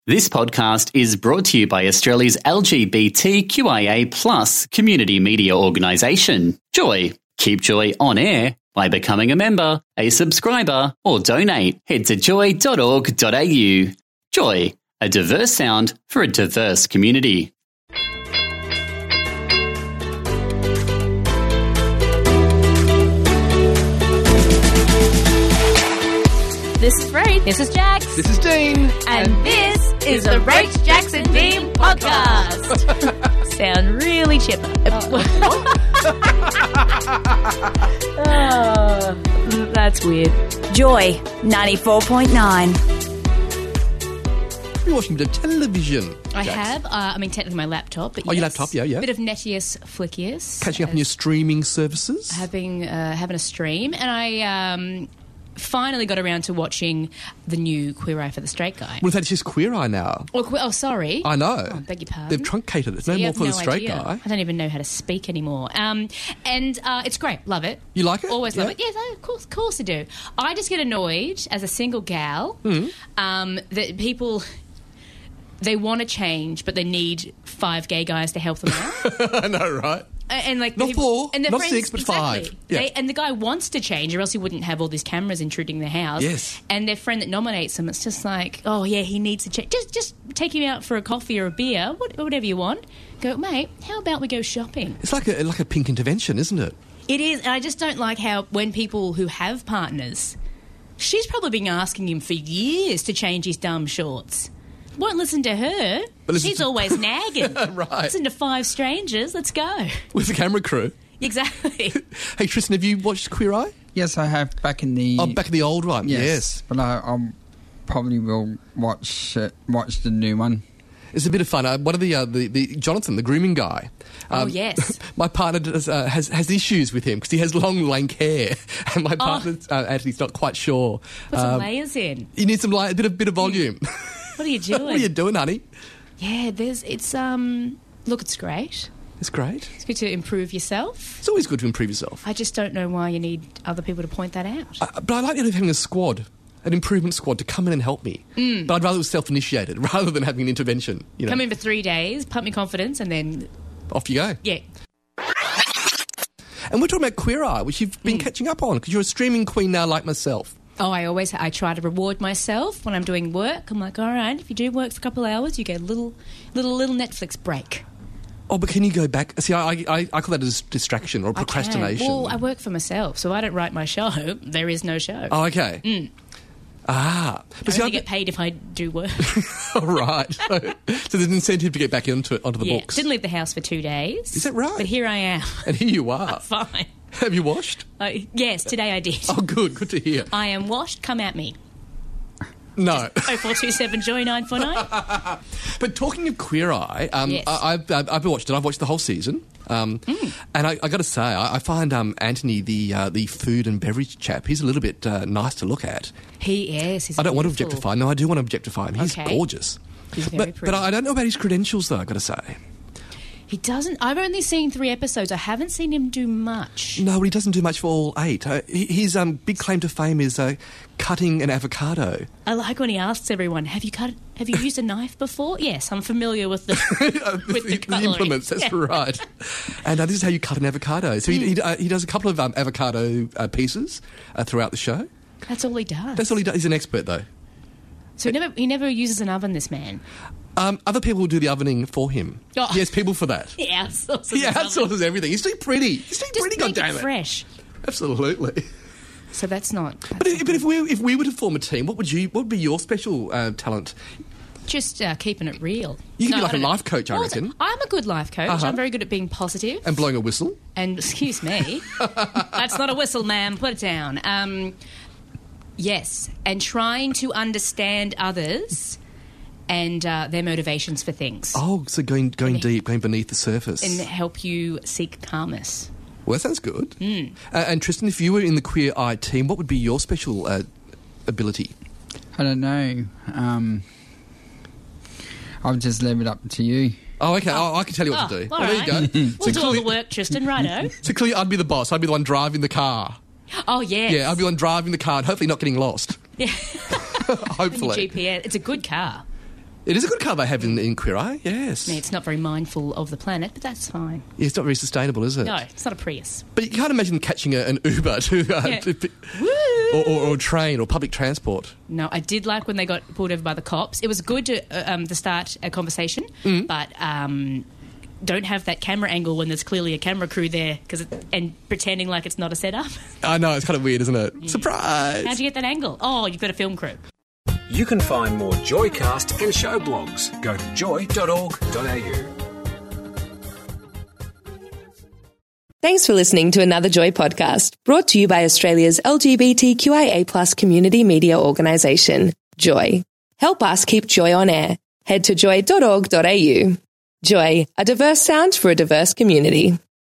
This podcast is brought to you by Australia's LGBTQIA+ community media organisation, Joy. Keep Joy on air by becoming a member, a subscriber, or donate. Head to joy.org.au. Joy, a diverse sound for a diverse community. This is Rach. This is Jax. This is Dean. And this is the Rach, Jax and Dean podcast. Sound really chipper. Oh, that's weird. Joy 94.9. You're watching a bit of television. I Jax. have. Technically my laptop. But Oh, your laptop, yeah. Bit of Nettius Flickius. Catching up on your streaming services. Having a stream. And I finally got around to watching the new Queer Eye for the Straight Guy. Well, it's just Queer Eye now. Sorry. I know. Oh, beg your pardon. They've truncated it. It's no more for the straight guy. I don't even know how to speak anymore. And it's great. Love it. You like it? Always Yeah. love it. Yes, of course I do. I just get annoyed as a single gal that people... They want to change, but they need 5 gay guys to help them out. I know, right? And like Not 4, and their not friends, 6, but exactly. 5. Yeah. And the guy wants to change, or else he wouldn't have all these cameras intruding the house. Yes. And their friend that nominates him, it's just like, oh yeah, he needs to change. Just take him out for a coffee or a beer, whatever you want. Go, mate. How about we go shopping? It's like a pink intervention, isn't it? It is, and I just don't like how when people who have partners, she's probably been asking him for years to change his dumb shorts. Won't listen to her. But listen She's to- always nagging. Right. Listen to 5 strangers. Let's go. With the camera crew. Exactly. Hey, Tristan, have you watched Queer Eye? Yes, I have back in the... Oh, back in the old one. Yes. But I probably will watch the new one. It's a bit of fun. One of the Jonathan, the grooming guy. Oh, yes. My partner has issues with him because he has long, lank hair, and my partner Anthony's not quite sure. Put some layers in. You need some a bit of volume. What are you doing? What are you doing, honey? Yeah, it's great. It's great. It's good to improve yourself. It's always good to improve yourself. I just don't know why you need other people to point that out. But I like the idea of having a squad, an improvement squad, to come in and help me. But I'd rather it was self-initiated rather than having an intervention. You know. Come in for 3 days, pump me confidence, and then... Off you go. Yeah. And we're talking about Queer Eye, which you've been catching up on, because you're a streaming queen now like myself. Oh, I try to reward myself when I'm doing work. I'm like, all right, if you do work for a couple of hours, you get a little Netflix break. Oh, but can you go back? See, I call that a distraction or procrastination. Well, I work for myself, so I don't write my show. There is no show. Oh, okay. Ah. But I only get paid if I do work. All right. So there's an incentive to get back onto the books. Didn't leave the house for 2 days. Is that right? But here I am. And here you are. Fine. Have you washed? Yes, today I did. Oh, good. Good to hear. I am washed. Come at me. No. 0427 Joy 949. But talking of Queer Eye, Yes. I've watched it. I've watched the whole season. And I got to say, I find Anthony, the food and beverage chap, he's a little bit nice to look at. He is. He's I don't want to beautiful. objectify. No, I do want to objectify him. He's Okay. gorgeous. He's very pretty. But I don't know about his credentials, though, I've got to say. He doesn't. I've only seen 3 episodes. I haven't seen him do much. No, but he doesn't do much for all 8. His big claim to fame is cutting an avocado. I like when he asks everyone, "Have you used a knife before?" Yes, I'm familiar with the with the cutlery. implements. That's Yeah. right. And this is how you cut an avocado. So he does a couple of avocado pieces throughout the show. That's all he does. That's all he does. He's an expert, though. So he never uses an oven. This man. Other people will do the ovening for him. Oh. He has people for that. He outsources. He his oven. outsources everything. He's too pretty. He's too pretty, Just make goddammit. it fresh. Absolutely. So that's not. But if we were to form a team, what would be your special talent? Just keeping it real. You could be like I a don't know. life coach, I Well, reckon. I'm a good life coach. Uh-huh. I'm very good at being positive. And blowing a whistle. And excuse me, that's not a whistle, ma'am. Put it down. Yes, and trying to understand others and their motivations for things, Oh, so going deep, going beneath the surface. and help you seek calmness. Well, that sounds good. And Tristan, if you were in the Queer Eye team, what would be your special ability? I don't know. I'll just leave it up to you. Oh, okay. Oh, I can tell you what to do. all Well, right. there you go. We'll do all the work, Tristan, righto. So clearly I'd be the boss. I'd be the one driving the car. Oh, yes. Yeah, I'd be the one driving the car and hopefully not getting lost. Yeah. Hopefully. GPS. It's a good car. It is a good car they have in Queer Eye, yes. I mean, it's not very mindful of the planet, but that's fine. Yeah, it's not very sustainable, is it? No, it's not a Prius. But you can't imagine catching an Uber or a train or public transport. No, I did like when they got pulled over by the cops. It was good to start a conversation, but don't have that camera angle when there's clearly a camera crew there and pretending like it's not a setup. I know, it's kind of weird, isn't it? Yeah. Surprise! How'd you get that angle? Oh, you've got a film crew. You can find more Joycast and show blogs. Go to joy.org.au. Thanks for listening to another Joy podcast, brought to you by Australia's LGBTQIA+ community media organisation, Joy. Help us keep Joy on air. Head to joy.org.au. Joy, a diverse sound for a diverse community.